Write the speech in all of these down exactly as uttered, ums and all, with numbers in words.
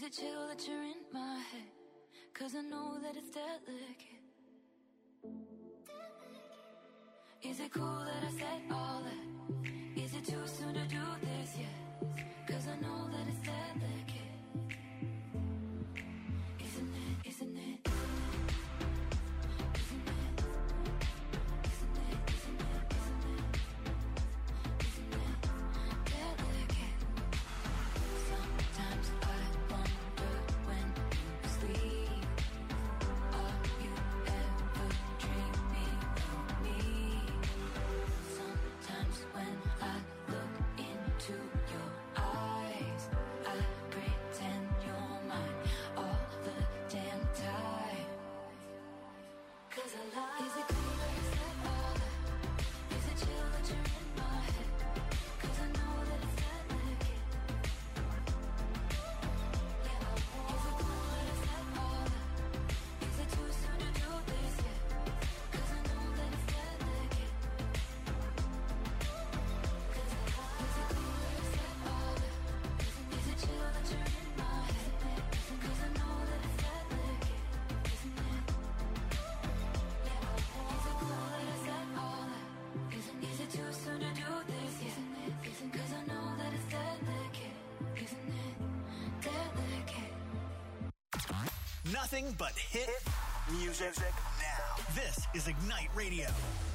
it chill that you're in my head? Cause I know that it's delicate. Is it cool that I said all that? Is it too soon to do this yet? Cause I know that it's delicate. Isn't it, isn't it? Nothing but hit music now. This is Ignite Radio.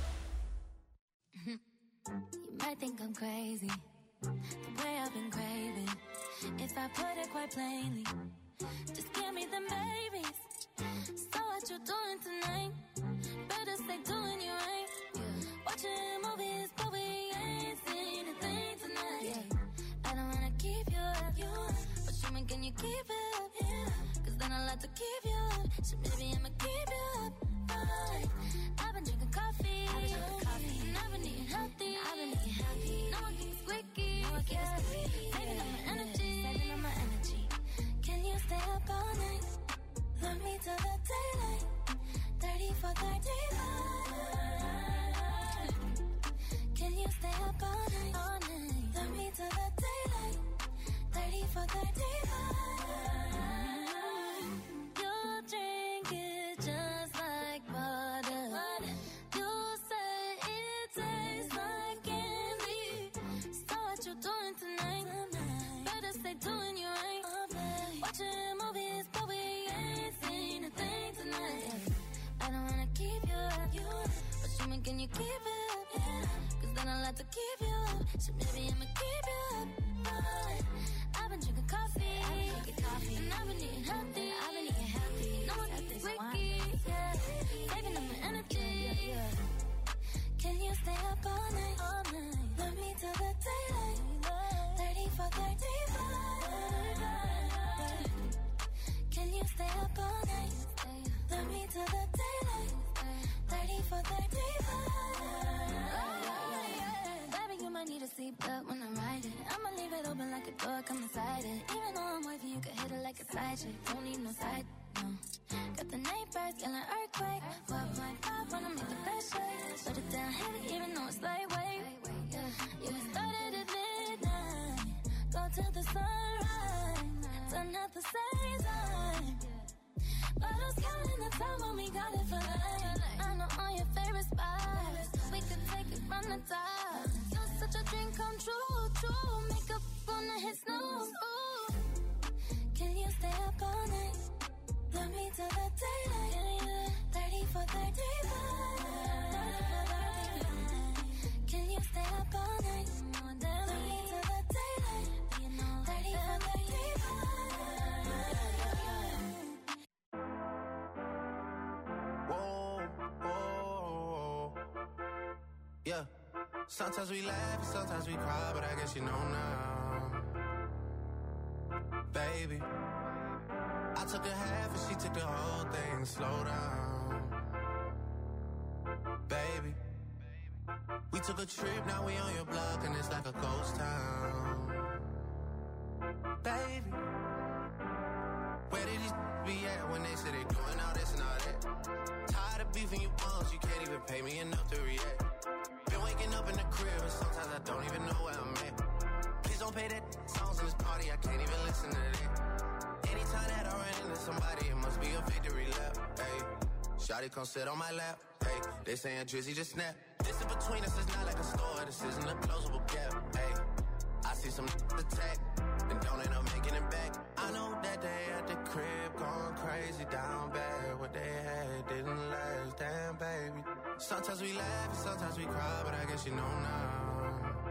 You might think I'm crazy, the way I've been craving. If I put it quite plainly, just give me them babies. So what you doing tonight? Better stay doing you right. Watching movies, but we ain't seen a thing tonight. Yeah. I don't wanna keep you up, you up, but show me, can you keep it up? Yeah. Cause then I'll have to keep you up, so maybe I'ma keep you up. Right. I've been drinking coffee, I've been drinking coffee, and I've been eating healthy. I've been eating healthy. No one keeps squeaky, no one keeps yeah. squeaky. Saving up my energy, saving up my energy. Can you stay up all night? Love me till the daylight. Thirty for thirty-five. Can you stay up all night? All night. Love me till the daylight. Thirty for thirty-five. Your drink is just like water. Water. You say it tastes like candy. So what you doing tonight? Tonight. Better stay doing you right. Okay. Watching movies, but we ain't seen a thing tonight. Yeah. I don't wanna keep you up, you up, but show me, can you keep it up? Yeah. Cause then I'll have to keep you up, so maybe I'ma keep you up. Right. I've been drinking coffee, I've been drinking coffee, and I've been eating healthy. I've been eating healthy. No one keeps squeaky, yeah. Saving up my energy. Yeah, yeah. Can you stay up all night? All night. Love me till the daylight. Thirty for thirty-five. Can you stay up all night? Love me till the daylight. Thirty for thirty-five. Baby, you might need a seatbelt when I ride it. I'ma leave it open like a door, come inside it. Even though I'm wifey, you can hit it like a side chick. Don't need no side, no. Got the neighbors yelling earthquake. twelve point five wanna make the best shake. Put it down heavy even though it's lightweight. Yeah, you started at midnight. Go till the sunrise. Done at the same time. Bottles counting the time when we got it for life. I know all your favorite spots. We could take it from the top. You're such a dream come true, true. Makeup on the hit snooze. Ooh. Can you stay up all night? Love me till the daylight. Thirty for thirty-five. Can you stay up all night? Love me till the daylight. Thirty for thirty-five. Whoa, whoa. Yeah. Sometimes we laugh and sometimes we cry, but I guess you know now. Baby, I took a half and she took the whole thing. Slow down. Baby, we took a trip, now we on your block and it's like a ghost town. Baby, where did these be at when they say they doing all this and all that? Tired of beefing you bums, you can't even pay me enough to react. Been waking up in the crib and sometimes I don't even know where I'm at. Please don't pay that songs in this party, I can't even listen to that. Anytime somebody, it must be a victory lap. Hey, shawty come sit on my lap. Hey, they saying Drizzy just snap. This in between us is not like a store. This isn't a closable gap. Hey, I see some attack and don't end up making it back. I know that they at the crib going crazy down bad. What they had didn't last, damn baby. Sometimes we laugh and sometimes we cry, but I guess you know now,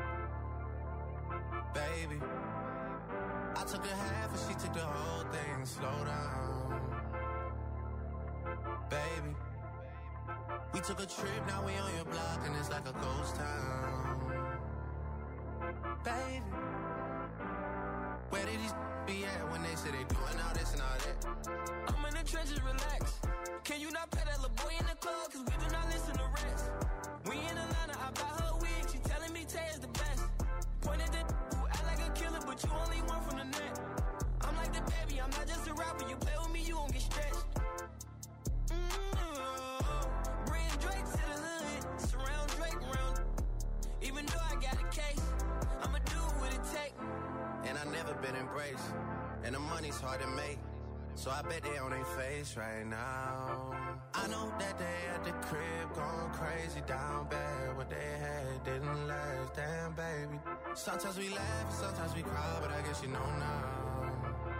baby. I took a half and she took the whole thing. Slow down, baby. We took a trip, now we on your block and it's like a ghost town, baby. Where did these be at when they say they doing all this and all that? I'm in the trenches, relax. Can you not pay that little boy in the club? Cause we do not listen to rest. We in Atlanta, I buy her wig. She telling me Tay is the best. Pointed at who act like a killer, but you only one from the net. I'm like the baby, I'm not just a rapper. You play with me, you gon' get stretched. Mm-hmm. Bring Drake to the hood. Surround Drake around. Even though I got a case, I'ma do what it take. And I never been embraced, and the money's hard to make, so I bet they on their face right now. I know that they at the crib going crazy down bad. What they had didn't last, damn baby. Sometimes we laugh and sometimes we cry, but I guess you know now,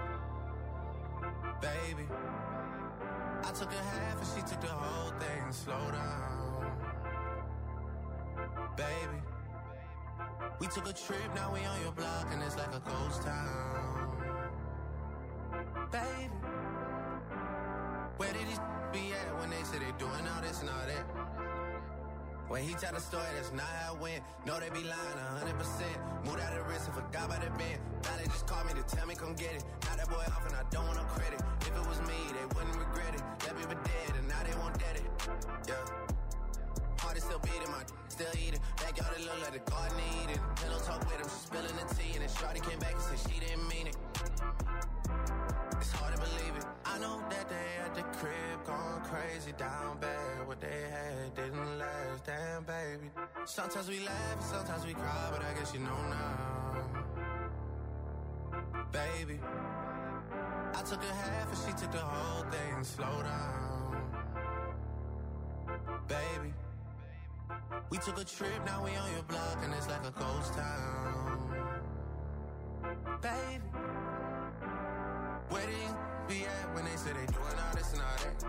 baby. I took a half and she took the whole thing. Slow down, baby. We took a trip, now we on your block and it's like a ghost town, baby. Where did these be at when they say they doing all this and all that? When he tell the story, that's not how it went. No, they be lying one hundred percent. Moved out of the wrist and forgot about the bend. Now they just called me to tell me come get it. Now that boy off and I don't want no credit. If it was me, they wouldn't regret it. Left me for dead and now they won't dead it. Yeah. Heart is still beating, my still eating. Backyard it look like the garden eating. Pillow talk with him, she spilling the tea. And then Shawty came back and said she didn't mean it. It's hard to believe it. I know that they at the crib going crazy down bad. What they had didn't last, damn baby. Sometimes we laugh and sometimes we cry, but I guess you know now, baby. I took a half and she took the whole thing. Slow down, baby. We took a trip, now we on your block and it's like a ghost town, baby. Where did you be at when they say they doing all this and all that?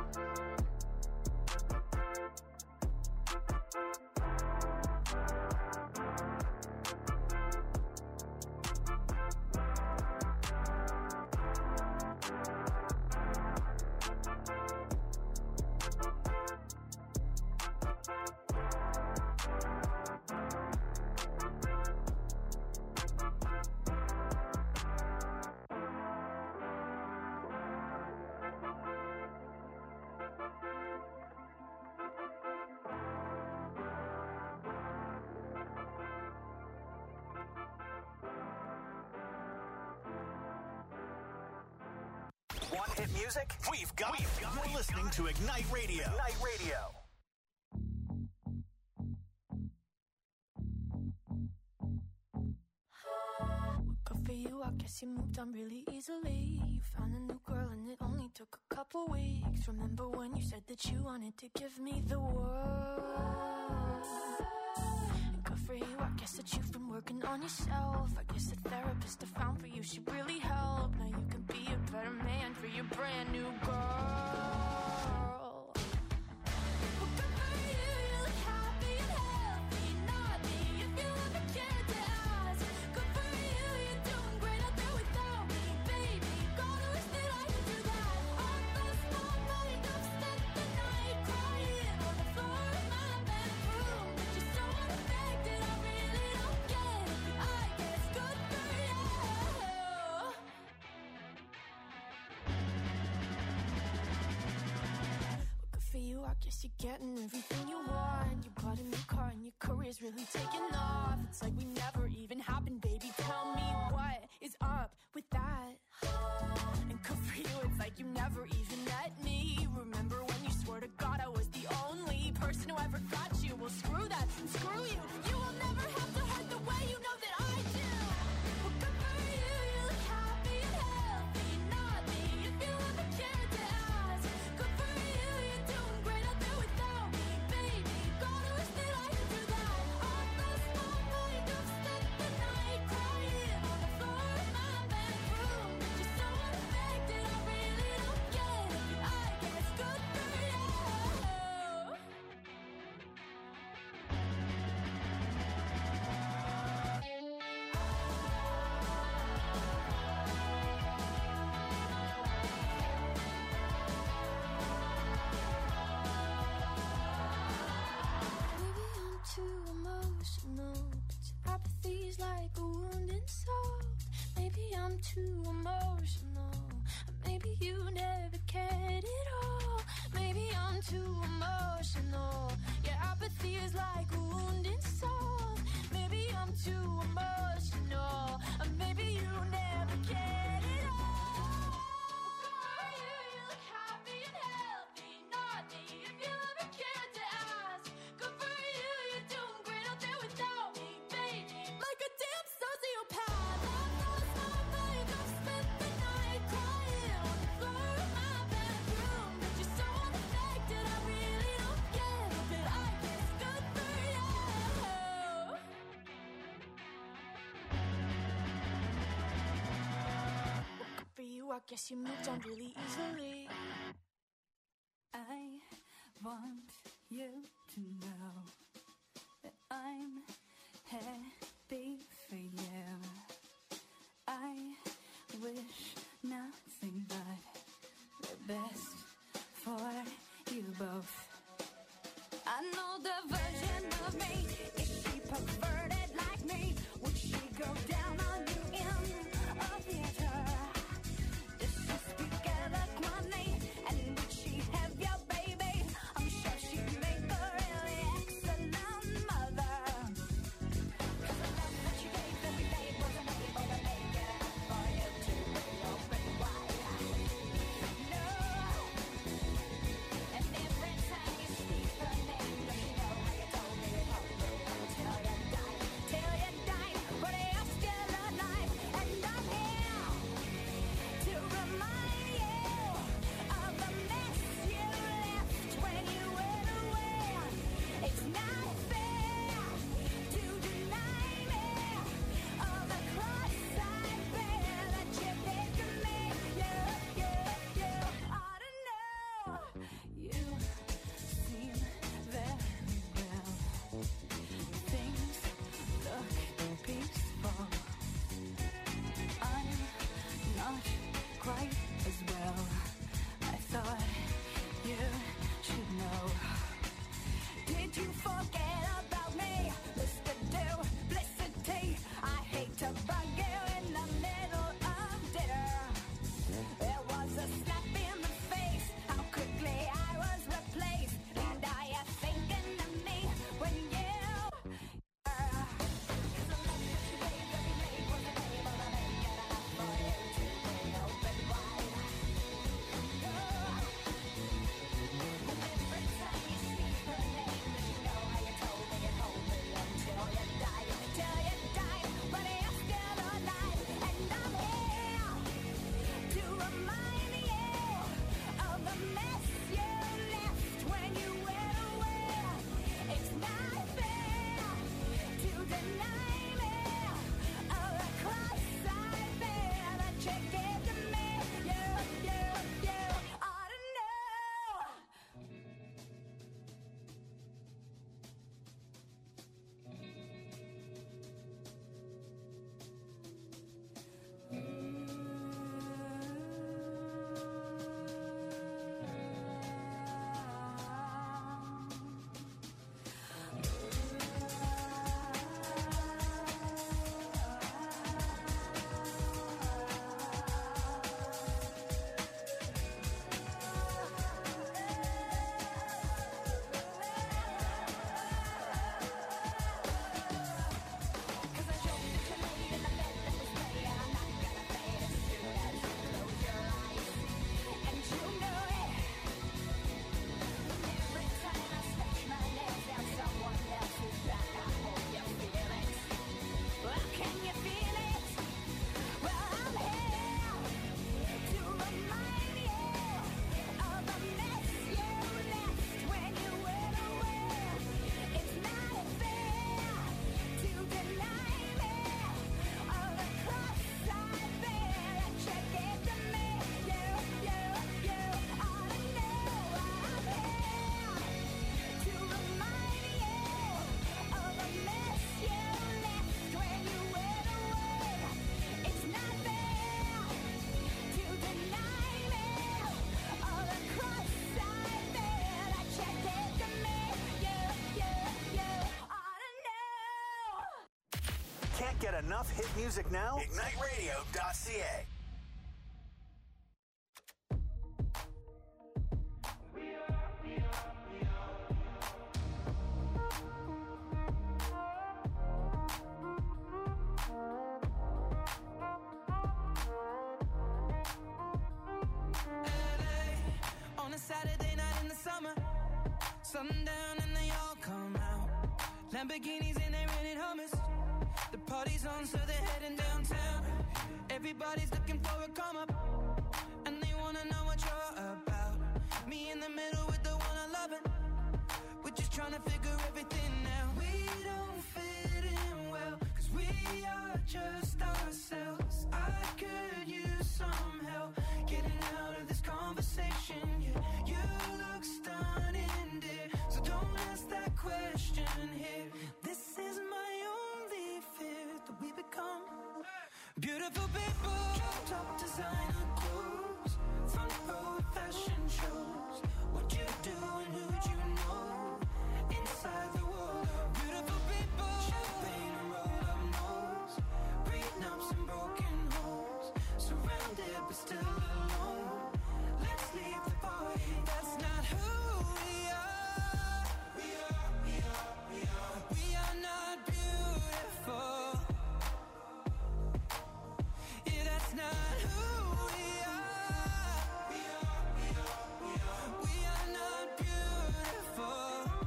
Want hit music? We've got, We've got You're listening got to Ignite Radio. Ignite Radio. Good for you, I guess you moved on really easily. You found a new girl and it only took a couple weeks. Remember when you said that you wanted to give me the world? And good for you, I guess that you've been working on yourself. I guess the therapist I found for you should really help. Now you can be a better man for your brand new girl. Well, good for you, you look happy and healthy. Not me, if you ever cared to ask. Good for you, you're doing great out there without me, baby. God, I wish that I could do that. I lost my mind, I've spent the night crying on the floor of my bedroom. But you're so unaffected, I really don't get it. I guess good for you. Good for you, I guess you're getting everything you want. You bought a new car and your career's really taking off. It's like we never even happened, baby. Tell me what is up with that? And good for you, it's like you never even met me. Remember when you swore to God I was the only person who ever got you? Well, screw that, screw you. You will never have to hurt the way you know that I do. Well, good for you, you look happy and healthy. Not me, if you ever cared like a wounded soul. Maybe I'm too emotional, or maybe you never get it all. For you, you look happy and healthy, not me. If you ever cared to ask, good for you, you're doing great out there without me, baby. Like a damn sociopath, I lost my mind. I've spent the night crying on the floor of my bedroom. But you're so unaffected, I really don't get it. But I guess good for you. Good for you, I guess you moved on really easily. I want you to know that I'm happy for you. I wish nothing but the best for you both. I know the version of me. Is she perverted like me? Would she go down on you in a theater? Does she speak eloquently? And would she have your baby? I'm sure she'd make a really excellent mother. 'Cause the love that she gave every day wasn't able to make it up for you to be open wide. No. And every time you speak her name, does she know how you told me it hurt me until you died? Till you died, but you're still alive. And I'm here to remind you of the mess you left when you went away. It's not fair to deny me of the cross I bear that you did to me. You, you, you ought to know. You seem very well. Things look peaceful. I'm not quite as well. I thought you should know. Did you forget about me? Mister Duplicity. I hate to bug you in the middle of dinner. There was a slap in the face. How quickly I was replaced. And are you thinking of me when you? Get enough hit music now? Ignite radio dot c a. Sundown and they all come out. Lamborghinis and they rented Hummers. The party's on, so they're heading downtown. Everybody's looking for a come up, and they wanna know what you're about. Me in the middle with the one I love it. We're just trying to figure everything out. We don't fit in well, cause we are just ourselves. I could use some help getting out of this conversation. Yeah, you look stunning, dear, so don't ask that question here. This is my only fear, that we become beautiful people. Top designer clothes, front row fashion shows. What you do and who'd you know? Inside the world of beautiful people. Champagne and roll up nose, prenups and broken homes. Surrounded but still alone. Let's leave the party. That's not who we are. We are, we are, we are. We are not beautiful. Yeah, that's not who we are. We are, we are, we are. We are not beautiful.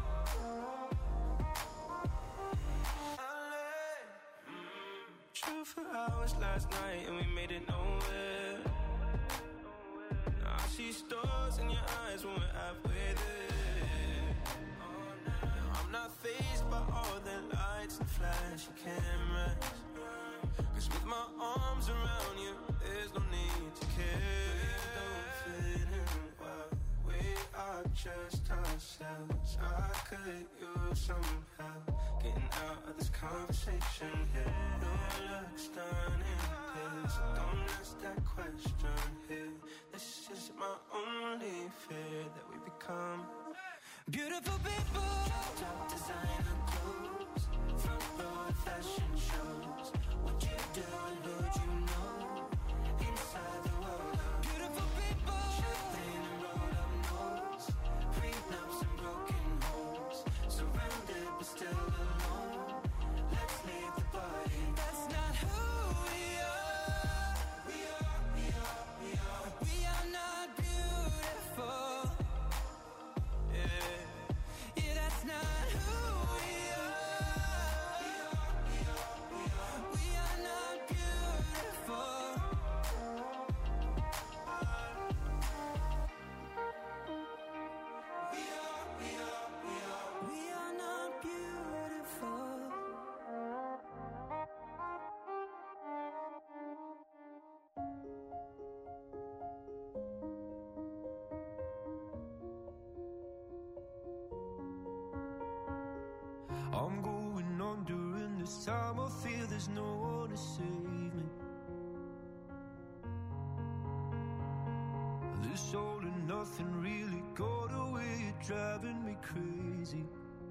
True for hours last night and we made it nowhere. Now I see stars in your eyes when we're halfway there. I'm not fazed by all the lights and flashy cameras, cause with my arms around you, there's no need to care. We don't fit in well, we are just ourselves. I could use some help getting out of this conversation here. You look stunning, please don't ask that question here. This is my only fear, that we become beautiful people. Top designer clothes, front row fashion shows. What you do and who'd you know? Inside the world of beautiful people. Champagne and roll up nose, prenups and broken homes. Surrounded but still alone. Let's leave the party. That's not who we are. We are, we are, we are. We are not beautiful. Yeah, yeah, that's not who we are. We are, we are, we are. We are not beautiful. We are, we are, we are. We are not beautiful. I'm going on during this time. I feel there's no one to save me. This all and nothing really got away. You're driving me crazy.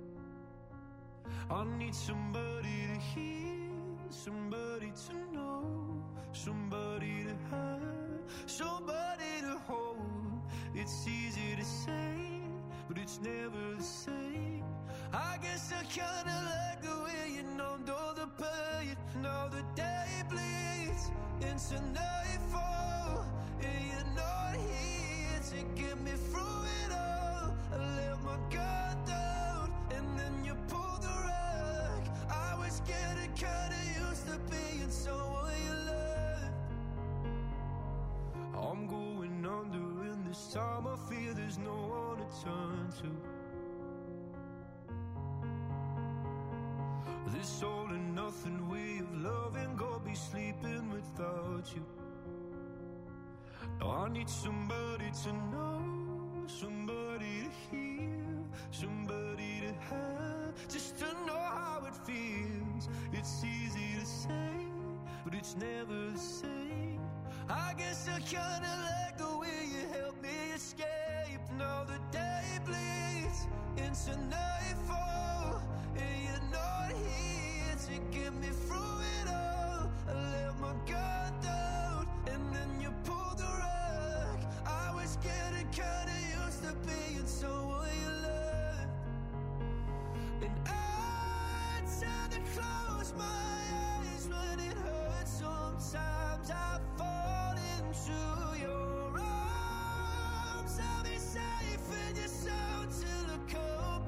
I need somebody to hear, somebody to know, somebody to have, somebody to hold. It's easy to say, but it's never the same. I guess I kinda like the way you numbed all the pain. Now the day bleeds into nightfall, and you're not here to get me through it all. I let my guard down, and then you pulled the rug. I was getting kinda used to being someone you loved. I'm going under, and this time I feel there's no one to turn to. This all and nothing way of loving, go be sleeping without you. Now I need somebody to know, somebody to hear, somebody to have, just to know how it feels. It's easy to say, but it's never the same. I guess I kinda like the way you help me escape. Now the day bleeds into nightfall, and you're not here to get me through it all. I let my guard down, and then you pulled the rug. I was getting kinda used to being someone you loved. And I tend to close my eyes when it hurts. Sometimes I fall into your arms. I'll be safe in your soul till I come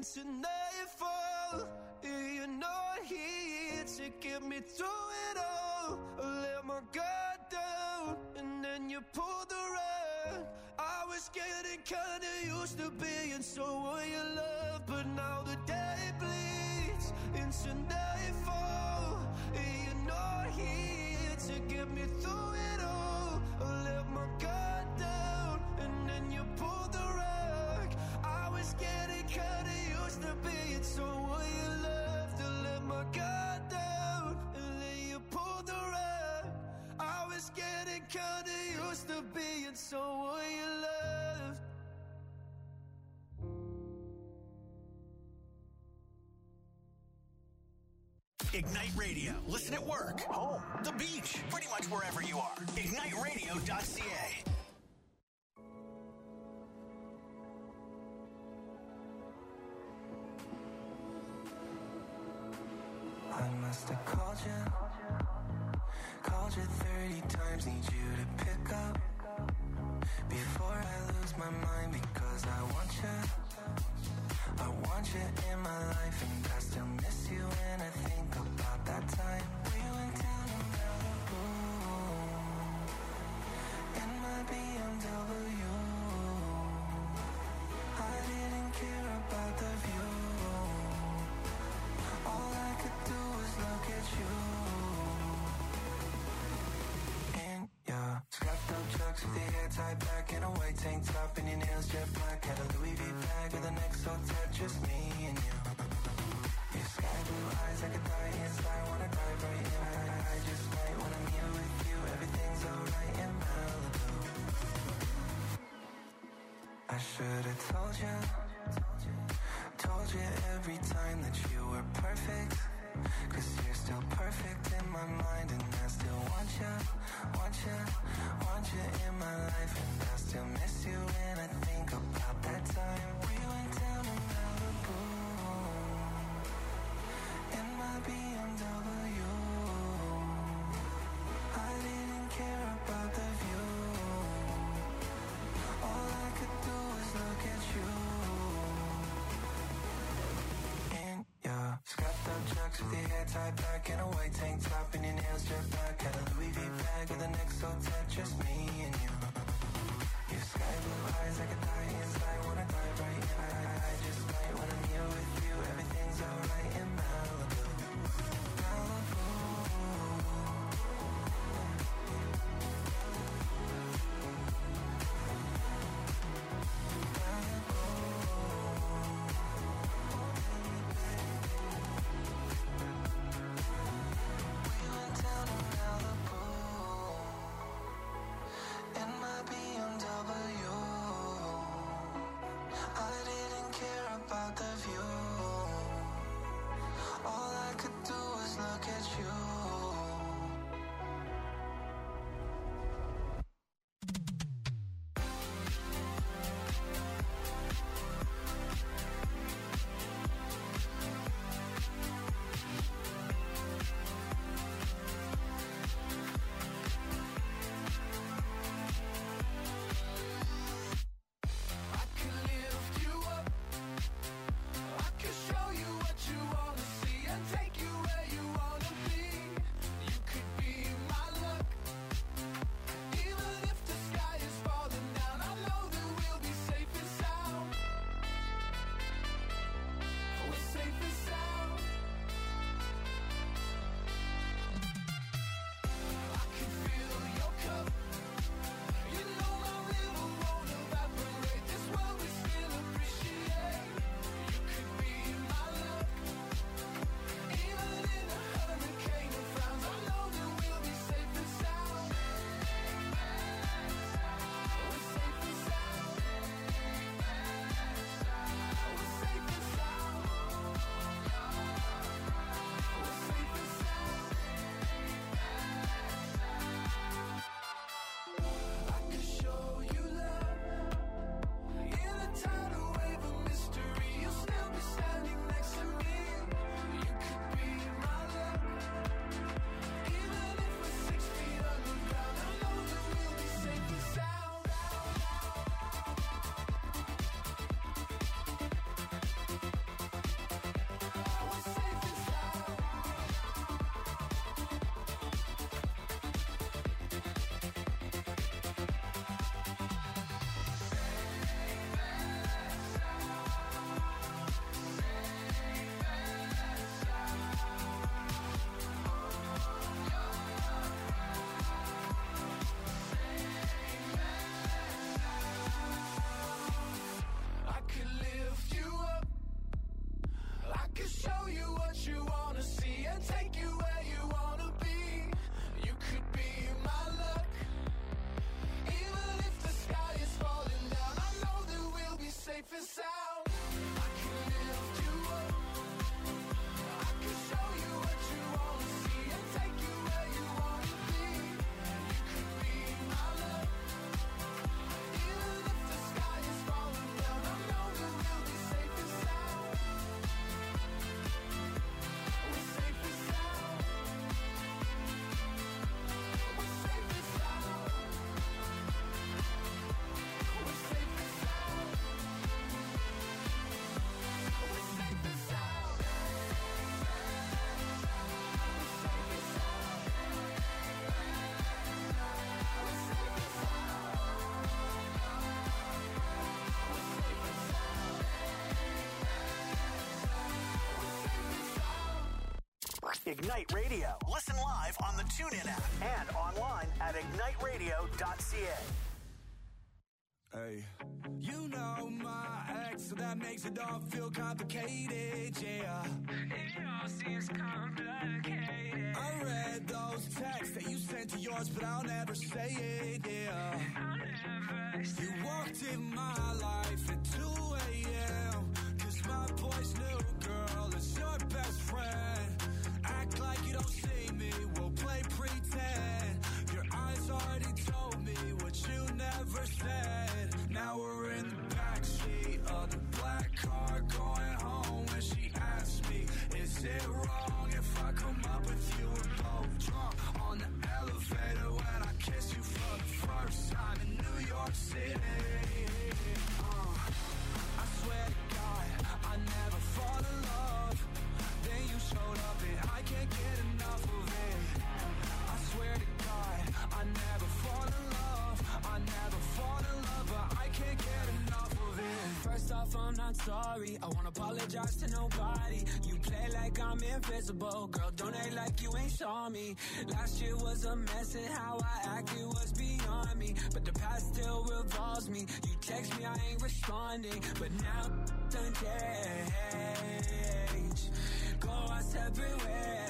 into nightfall. You're not here to get me through it all. I let my guard down, and then you pulled the rug. I was getting kinda used to being someone you love, but now the day bleeds into nightfall. You're not here to get me through it all. I let my guard down, and then you pulled the rug. I was getting kinda used to being someone you loved. To let my guard down, and then you pulled the rug. I was getting kinda used to being someone you loved. Ignite Radio. Listen at work, home, the beach, pretty much wherever you are. ignite radio dot c a. I must have called you, called you thirty times, need you to pick up before I lose my mind, because I want you, I want you in my life, and I still miss you when I think about that time we went down to Malibu in my B M W. I didn't care about the view, all I could do was look at you. In your scuffed up chucks with your hair tied back in a white tank top and your nails jet black, had a Louis V bag with an X O tat, just me and you. Your sky blue eyes like a die inside, wanna dive right in. I, I just might when I'm here with you, everything's alright in Malibu. I should've told you, told you every time that you were perfect, cause you're still perfect in my mind, and I still want you, want you, want you in my life, and I still miss you when I think about that time we went down to Malibu in my B M W. I didn't care about the view, all I could do was look at you. In your scuffed up chucks with your hair tied back in a white tank top and your nails jet black, had a Louis V bag with an X O tat, just me and you. Your sky blue eyes like a die inside, wanna dive right in. I, I just might when I'm here with you, everything's alright in Malibu. Malibu. We went down to Malibu in Ignite Radio. Listen live on the TuneIn app and online at ignite radio dot c a. Hey, you know my ex, so that makes it all feel complicated, yeah. It all seems complicated. I read those texts that you sent to yours, but I'll never say it, yeah. I'll never say You walked in my life at two a.m. Cause my boy's new girl is your best friend. Act like you don't see me, we'll play pretend. Your eyes already told me what you never said. Now we're in the backseat of the black car going home. When she asked me, is it wrong if I come up with you? We're both drunk on the elevator when I kiss you for the first time in New York City. uh, I swear to God, I never fall in love. Then you showed up and I can't get enough of it. I swear to God, I never fall in love. I never fall in love, but I can't get enough of it. First off, I'm not sorry. I won't apologize to nobody. You play like I'm invisible. Girl, don't act like you ain't saw me. Last year was a mess and how I acted was beyond me. But the past still revolves me. You text me, I ain't responding. But now done change. Go our separate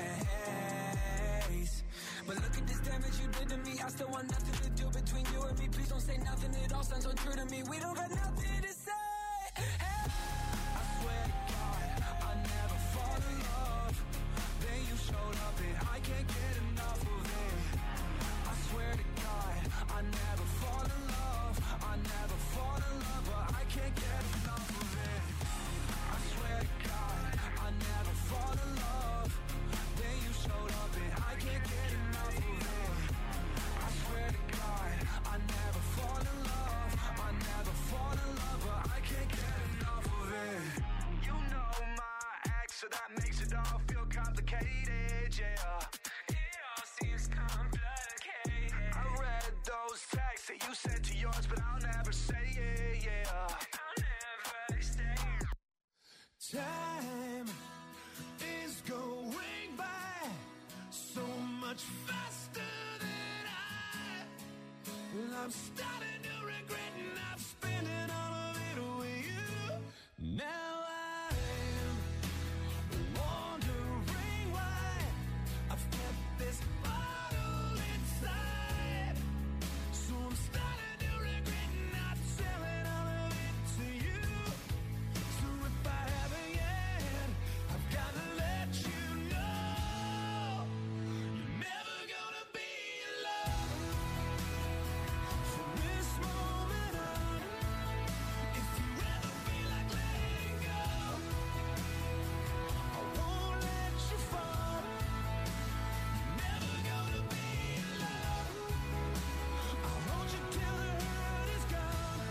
ways. But look at this damage you did to me. I still want nothing to do between you and me. Please don't say nothing, it all sounds untrue to me. We don't got nothing to say. Hey. I swear to God, I never fall in love. Then you showed up and I can't get enough of it. I swear to God, I never fall in love. I never fall in love, but I can't get enough of it. I swear to God, I never fall in love. Then you showed up and I can't get enough of it. I swear to God, I never fall in love. I never fall in love, but I can't get enough of it. You know my ex, so that makes it all feel complicated, yeah. It all seems complicated. I read those texts that you sent to yours, but I'll never say it, yeah. I'll never say it. Time is going by so much faster than I. I'm starting to regret not spending all of it with you. Now I'm wondering why I've kept this bottle inside. So I'm starting to regret not selling all of it to you. So if I haven't yet, I've gotta let you know you're never gonna be alone from this moment on. If you ever feel like letting go, I won't let you fall. You're never gonna be alone. I'll hold you till the hurt is gone.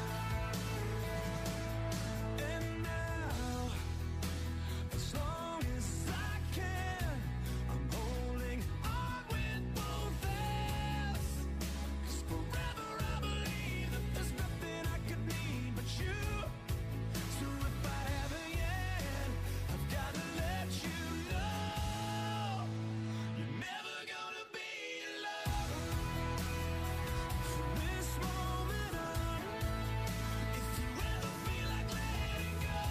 And now, as long as I can, I'm holding on with both hands. 'Cause forever I believe that there's nothing I could need but you. So if I haven't yet, I've gotta let you know you're never gonna be alone from this moment on. If you ever feel like letting go,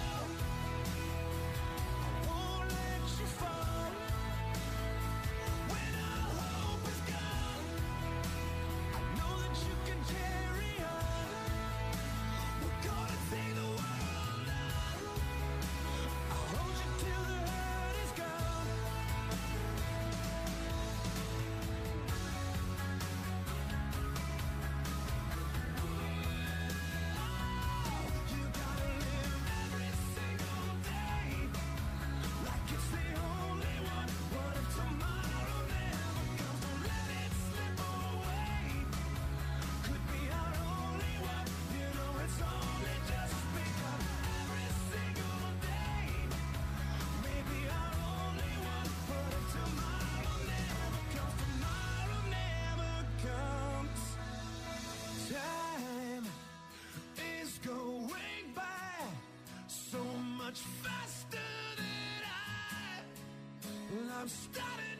I won't let you fall. When all hope is gone, I know that you can carry on. We're gonna take the world on. I'll hold you till the hurt is gone. You gotta live every single day like it's the only one. What if tomorrow never comes? Don't let it slip away. Could be our only one. You know it's only just begun. Every single day, maybe our only one. What if tomorrow never comes? Tomorrow never comes. Time is going by so much faster than I. I'm starting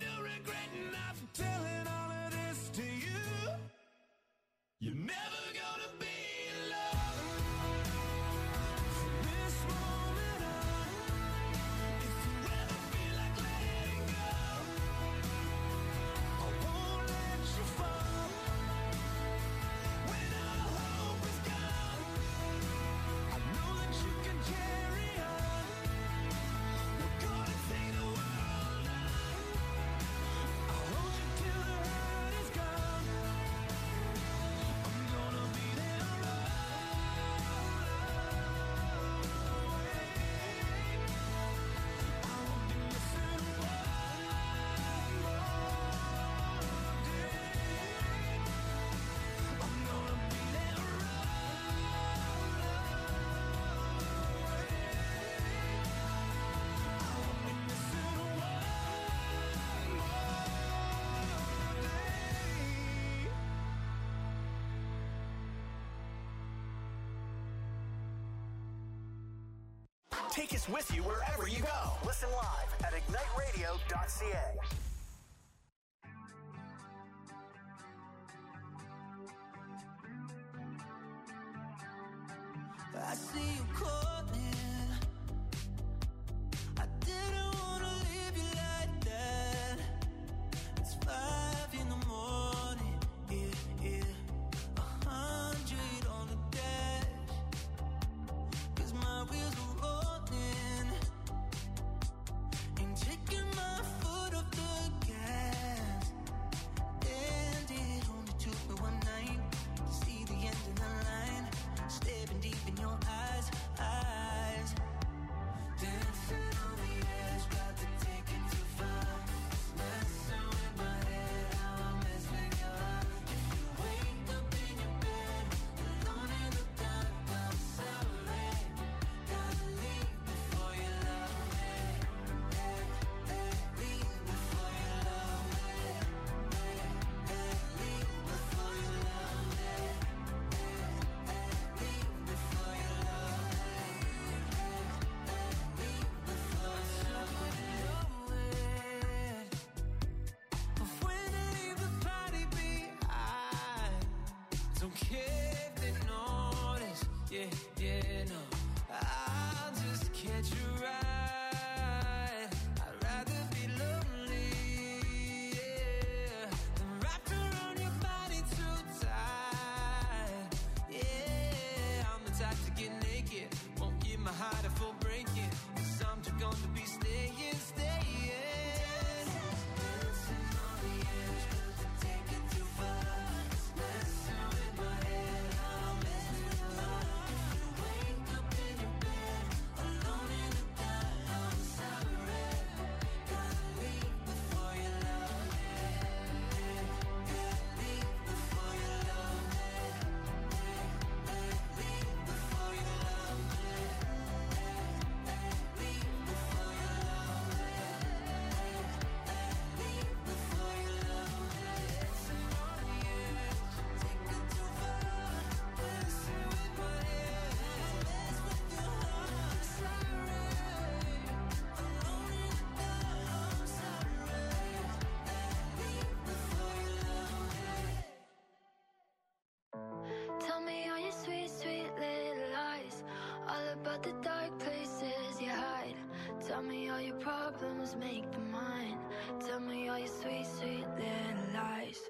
take us with you wherever you go. Listen live at ignite radio dot c a. I see you calling. I didn't wanna leave you like that. It's five in the morning, yeah, yeah. A hundred on the dash, 'cause my wheels are rolling. Ain't taking my foot off the gas. Ended only took me one night to see the end of the line. Staring deep in your eyes, eyes. Dancing on the edge, about to take it too far. Messing with my head, how I mess with your heart. If you wake up in your bed, alone in the dark, I'm sorry. Gotta leave before you love me. Hey, hey, leave before you love me. Hey, hey, leave before you love me. Before you love me, leave before you love me. But when I leave the party behind, don't care if they notice, yeah, yeah, no. I'll just catch a ride. I'd rather be lonely, yeah, than wrapped around your body too tight, yeah. I'm the type to get naked, won't give my heart a full breaking, 'cause I'm too gone to be staying, staying. Dancing on the edge, but to take it too far. Messing with my head, I'll mess with your heart. If you wake up in your bed, alone in the dark, I'm sorry. Gotta leave before you love me. Leave before you love me. Leave before you love me. Leave before you love me. Leave before you love me. Dancing on the edge, take it too far. Messing with my head, mess with your heart. Sorry, alone in the dark, I'm sorry. Leave before you love me. Tell me all your sweet, sweet little lies, all about the dark places you hide. Tell me all your problems, make them mine. Tell me all your sweet, sweet little lies.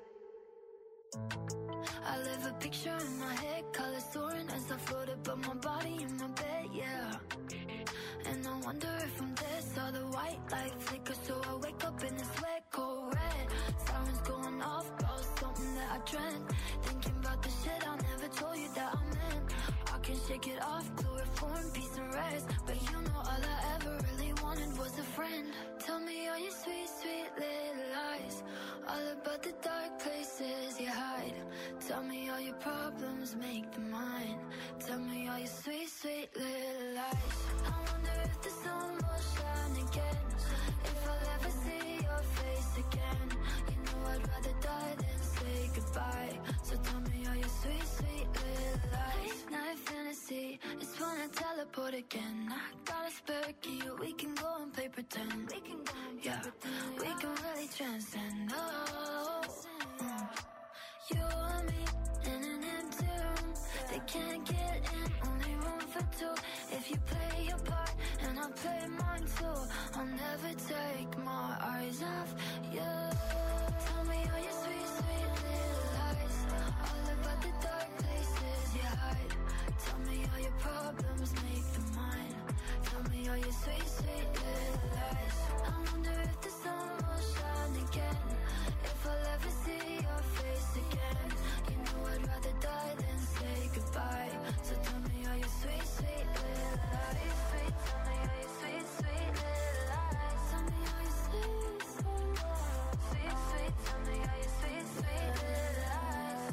I live a picture in my head, colors soaring as I float above my body in my bed, yeah. And I wonder if I'm dead, saw the white light flicker, so I wake up in this wet, cold red. Sirens going off, about something that I dreamt. Thinking about the shit I never told you that I meant. I can shake it off, chloroform, peace and rest. But you know all I ever really wanted was a friend. Tell me all your sweet, sweet little lies, all about the dark places you hide. Tell me all your problems, make them mine. Tell me all your sweet, sweet little lies. I wonder if the sun will shine again, if I'll ever see your face again. You know I'd rather die than say goodbye. So tell me all your sweet, sweet little lies. Late night fantasy, it's when I teleport again. I got a spare key, we can go and play pretend. We can go and play yeah, pretend. We can really transcend. Oh, mm. You and me in an empty room, they can't get in, only room for two. If you play your part and I play mine too, I'll never take my eyes off you. Tell me all your sweet, sweet little lies, all about the dark places you hide. Tell me all your problems, make them mine. Tell me all your sweet, sweet little lies. I wonder if the sun will shine again, if I'll ever see your face again. You know I'd rather die than say goodbye. So tell me all your sweet, sweet little lies. Sweet, tell me all your sweet, sweet little lies. Tell me all your sweet, sweet, sweet, sweet. Tell me all your sweet, sweet little lies.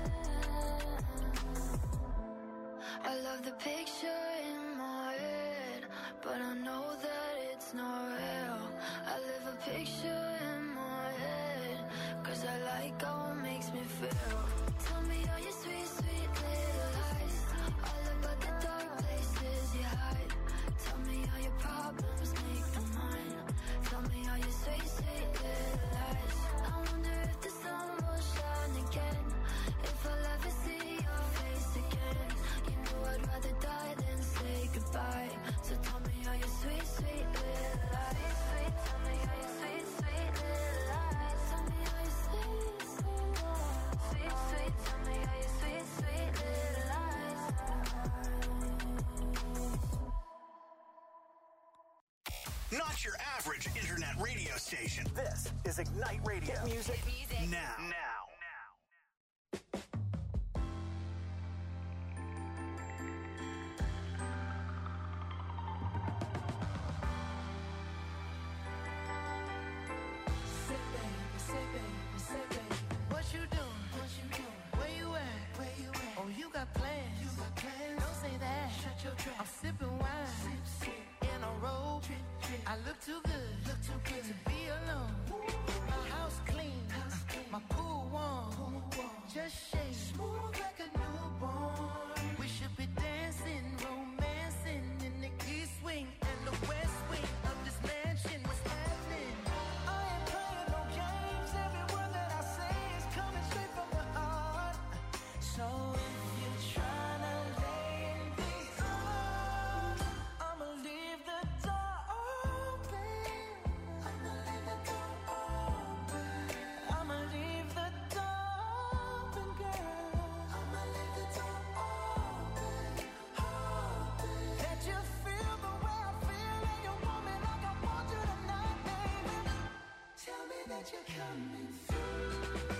I love the picture in my head, but I know that it's not real. I live a picture in my head, 'cause I like how it makes me feel. Tell me all your sweet, sweet little lies, all about the dark places you hide. Tell me Not your average internet radio station. This is Ignite Radio. Hit music, Hit music. now. Now. What you doing? What you doing? Where you at? Where you at? Oh, you got plans. You got plans. Don't say that. Shut your trap. I'm sipping wine. Sip, sip. In a robe. Drip, drip. I look too good. Look too good to be alone. My house clean. House clean. My pool warm. Pool warm. Just shake. Smooth like a newborn. We should be dancing, romancing in the east wing and the west wing of this mansion. What's happening? I ain't playing no games. Every word that I say is coming straight from the heart. So if you're trying to lay in these arms, I'ma leave the door open. I'ma leave the door open. I'ma leave the door open, girl. I'ma leave the door open, open. That you feel the way I feel and you want me like I want you tonight, baby. Tell me that you're coming through.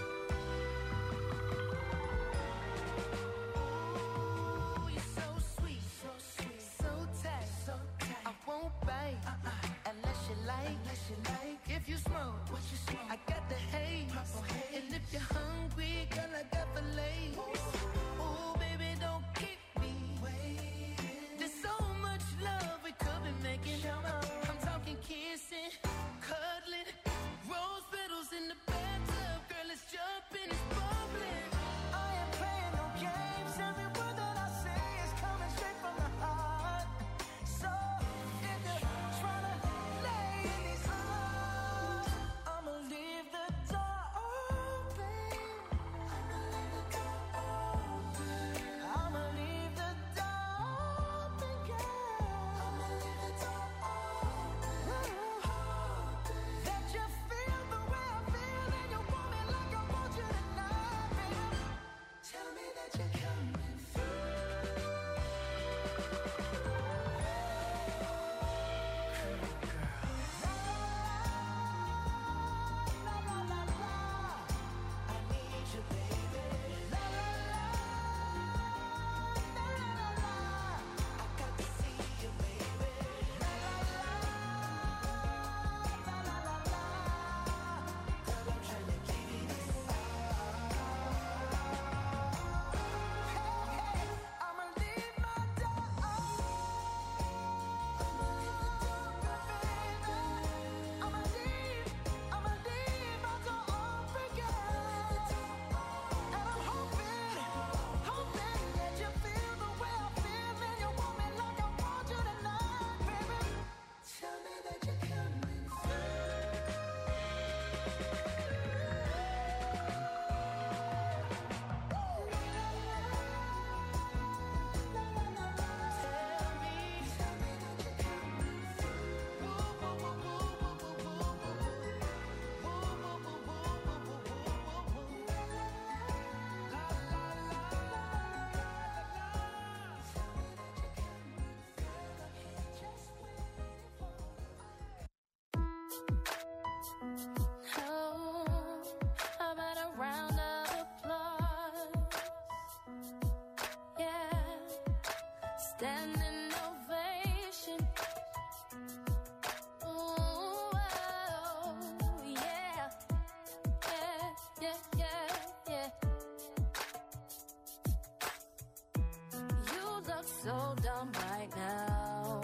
Ooh, you're so sweet, so sweet, so tight, so tight. I won't bite uh-uh. unless you like, unless you like. If you smoke, what you smoke? I got the haze. And if you're hungry, girl, I got the lace. Ooh, baby, don't keep me waiting. There's so much love we could be making. I'm talking kissing, cuddling, rose petals in the bathtub. Girl, let's jump in, it's bubbling. I ain't playing no games. Every word that I say is coming straight from the heart. So if you're trying to lay in these arms, I'ma leave the door open. I'ma leave the door open. I'ma leave the door open, girl. I'ma leave the door open. That you feel the way I feel and you want me like I want you tonight, baby. Tell me that you're coming through. La la la la, I need you, baby. La la la, la la la, I got to see you, baby. La la la, la la la la, girl, I'm trying to give you this song. Hey, I'ma leave my door open. I'ma leave the door open, baby. I'ma leave, I'ma leave my door open, girl. And I'm hoping, hoping that you feel the way I feel and you want me like I want you tonight, baby. Tell me that you're coming Oh, how about a round of applause? Yeah, standing ovation. Ooh, oh, yeah, yeah, yeah, yeah, yeah. You look so dumb right now,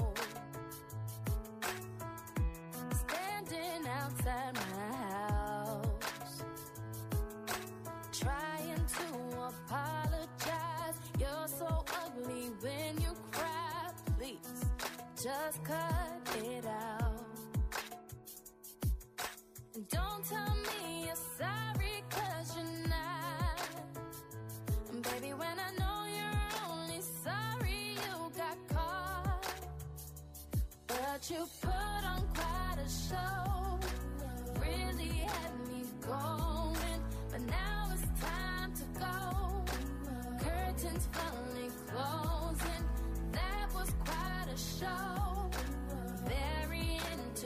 standing outside my house, trying to apologize. You're so ugly when you cry. Please, just cut it out. And don't tell me you're sorry, 'cause you're not. And baby, when I know you're only sorry you got caught, but you put on quite a show, really had me going, but now it's time to go. Curtains finally closing, that was quite a show, very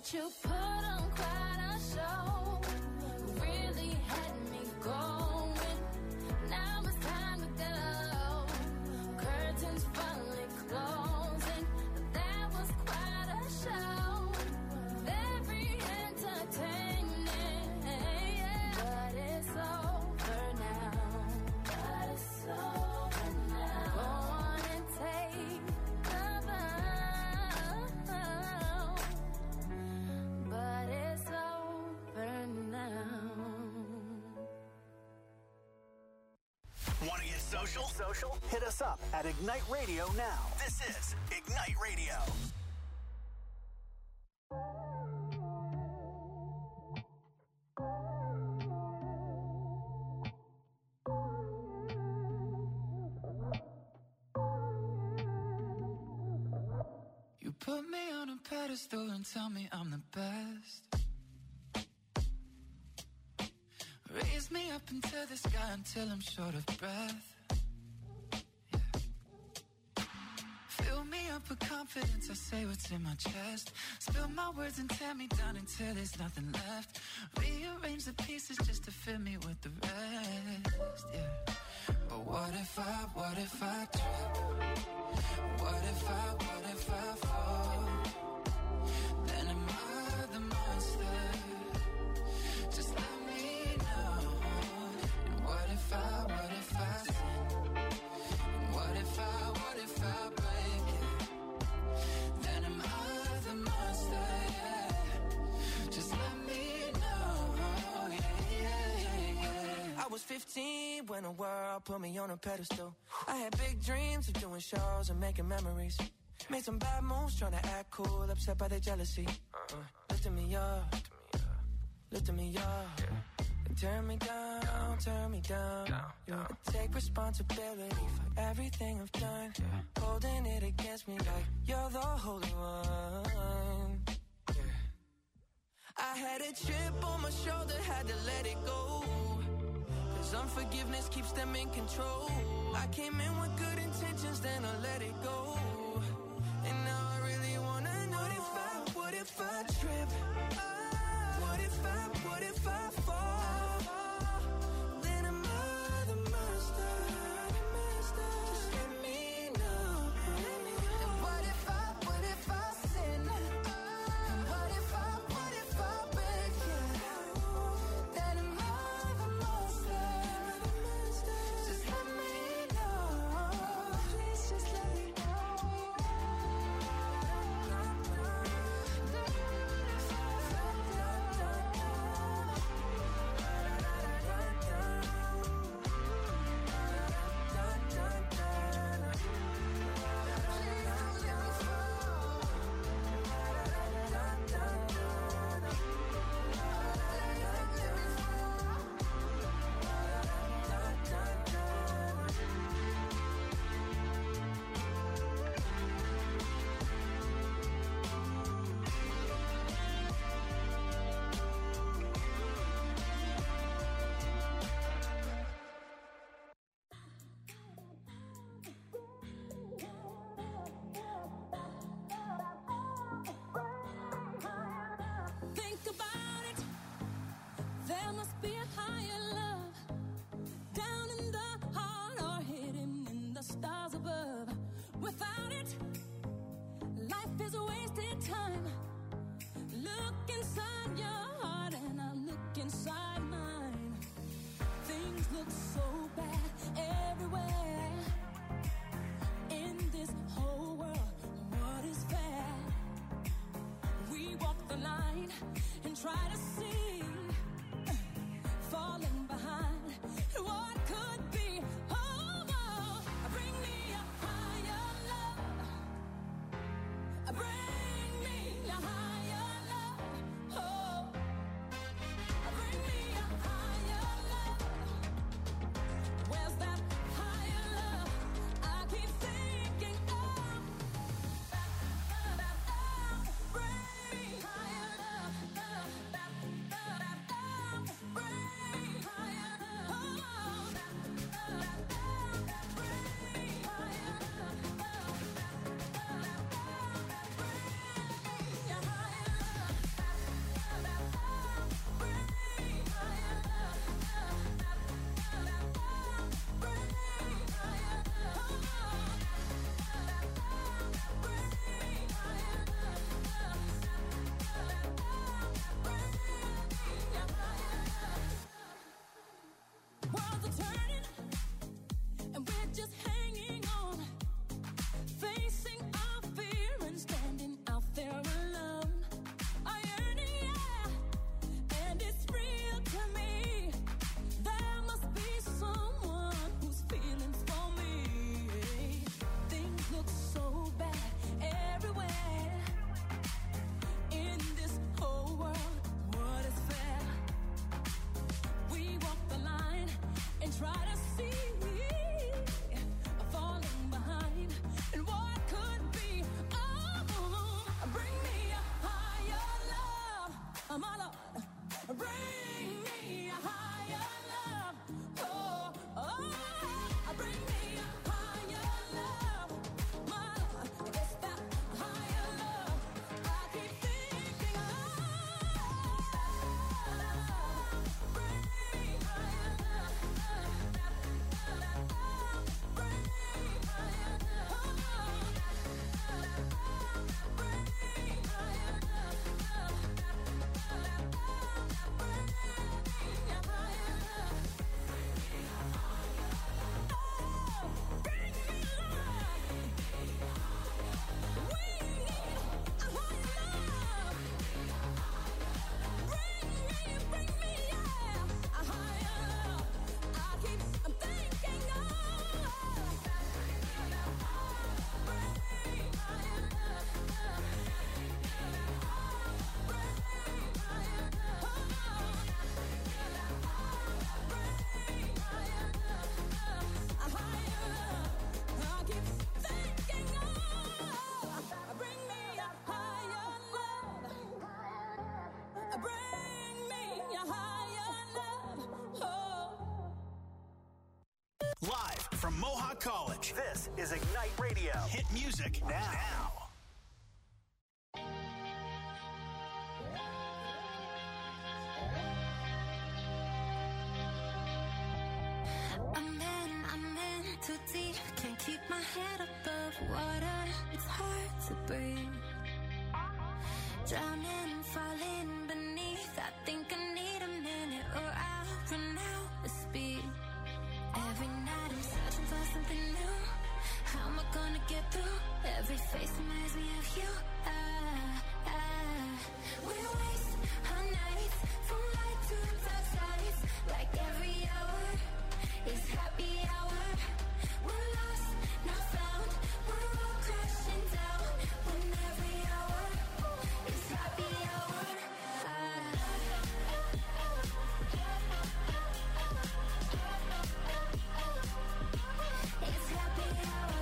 You put on quite a show, really had me going. Now it's time to go. Curtains finally closing. That was quite a show, very entertaining. But it's over now. But it's over now. Go on and take the bow. But it's over now. Want to get social? Social? Hit us up at Ignite Radio now. This is Ignite Radio. You put me on a pedestal and tell me I'm the best. Raise me up into the sky until I'm short of breath. Yeah. Fill me up with confidence, I say what's in my chest. Spill my words and tear me down until there's nothing left. Rearrange the pieces just to fill me with the rest. Yeah. But what if I, what if I trip? What if I, what if I fall? Then am I the monster? Just let me know. And what if I, what if I sin? And what if I, what if I break it? Then am I the monster? Yeah. Just let me know. Yeah, yeah, yeah, yeah. I was fifteen when the world put me on a pedestal. I had big dreams of doing shows and making memories. Made some bad moves trying to act cool, upset by their jealousy. Uh, lifting me up, lifting me up. And turn me down, turn me down. Yeah. I take responsibility for everything I've done. Holding it against me like you're the holy one. Yeah. I had a chip on my shoulder, had to let it go. Cause unforgiveness keeps them in control. I came in with good intentions, then I let it go. And now I really wanna know, what if I, what if I trip? What if I, what if I fall? Then am I the monster? Just let me know. And what if I, what if I sin? And what if I, what if I break it? Then am I the monster? Just let me know. Please just let me know. Think about it. There must be a higher love down in the heart or hidden in the stars above. Without it, life is a wasted time. Look inside your heart and I look inside mine. Things look so bad everywhere. In this whole world, what is fair? We walk the line and try to see, uh, falling behind what could be. Oh, oh, bring me a higher love. Bring me a higher love. Oh, bring me a higher love. Where's that higher love? I keep thinking of. Bring me higher love, love, love, love. try to see falling behind and what could be. Oh, bring me a higher love, my Lord. Bring me a higher love. Oh, oh, bring me a higher love, my Lord. It's that higher love I keep thinking of. Bring me higher love. Bring me higher love. Bring me higher love. Live from Mohawk College, this is Ignite Radio. Hit music now. now. I'm in, I'm in too deep. Can't keep my head above water. It's hard to breathe. Drowning, falling beneath. I think I need a minute or I'll run out of speed. Every night I'm searching for something new. How am I gonna get through? Every face reminds me of you. Ah, ah. We waste our nights from light to dark sides. Like every hour is happy hour. We're lost, not found. We're all crashing down. When every hour is happy hour. Ah. It's happy hour.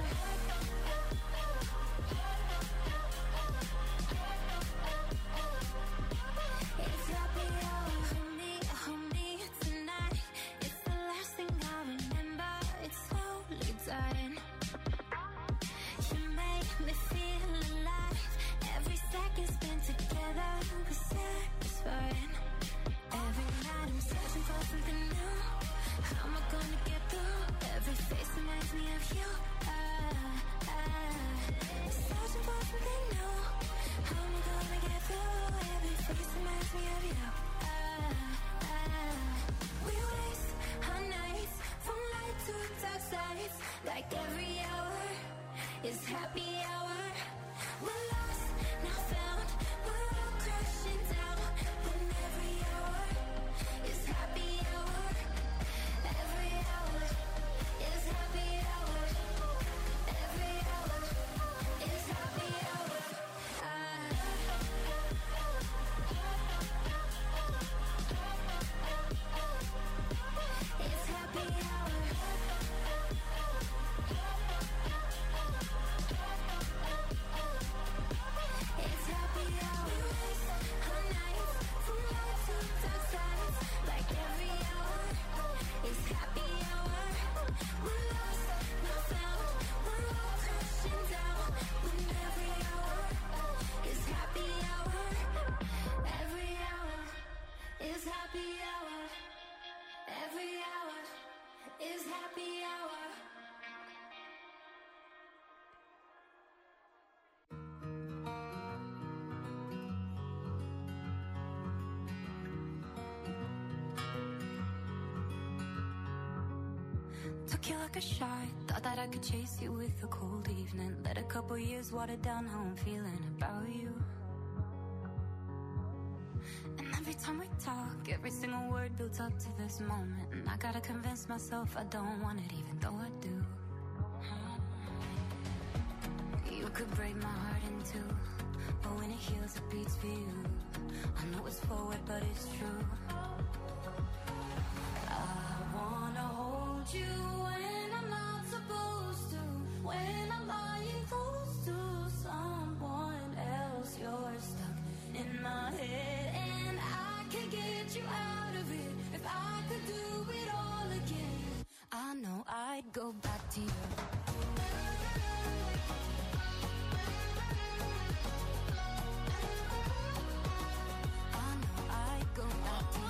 It's happy hour. Hold me, hold me tonight. It's the last thing I remember. It's slowly dying. You make me feel alive. Every second spent together was satisfying. Every night I'm searching for something new. How am I gonna get through? Every face reminds me of you. Ah, ah. Searching for something new. How am I gonna get through? Every face reminds me of you. Ah, ah. We waste our nights from light to dark sides. Like every hour is happy hour. We're lost, not found. We're all crashing down. When every hour is happy hour. Every hour is happy hour. Every hour is happy hour. Ah. It's happy hour. It's happy hour. We waste our nights from light to dark sides. Like every hour is happy hour. We're lost, not found. We're all crashing down. When every hour is happy hour. Every hour is happy hour. Every hour is happy hour. Took you like a shot. Thought that I could chase you with a cold evening. Let a couple years water down how I'm feeling about you. And every time we talk, every single word builds up to this moment. And I gotta convince myself I don't want it, even though I do. You could break my heart in two, but when it heals, it beats for you. I know it's forward, but it's true. I wanna hold I'd go back to you. I know I'd go back to you.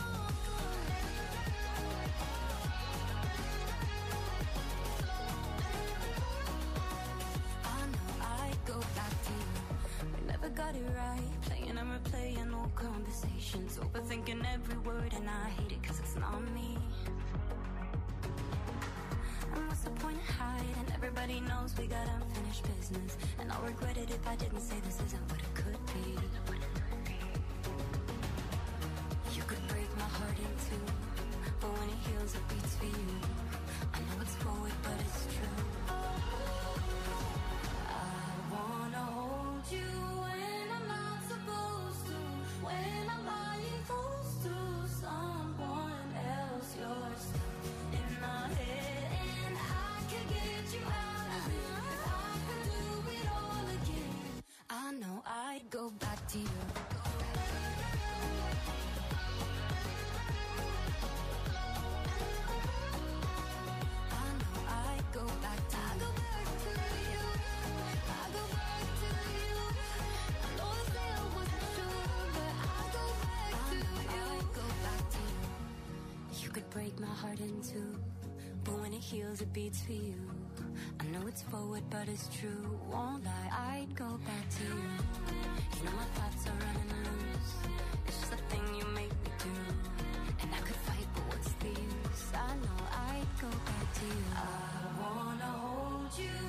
I know I'd go back to you. We never got it right, playing and replaying old conversations, overthinking every word, and I hate it cause it's not me. And what's the point of hiding? Everybody knows we got unfinished business, and I'll regret it if I didn't say this isn't what it could be. You could break my heart in two, but when it heals it beats for you. I know it's forward but it's true. I wanna hold you when I'm not supposed to, when I'm lying close to someone else. You're stuck in my head and I could get you out of it. If I could do it all again, I know I'd go back to you. Go back to I go back to you. I go back to you. I know I say I wasn't sure, but I go back to you. I go back to you. You could break my heart in two, but when it heals, it beats for you. I know it's forward, but it's true. Won't lie, I'd go back to you. You know my thoughts are running loose. It's just a thing you make me do, and I could fight, but what's the use? I know I'd go back to you. I wanna hold you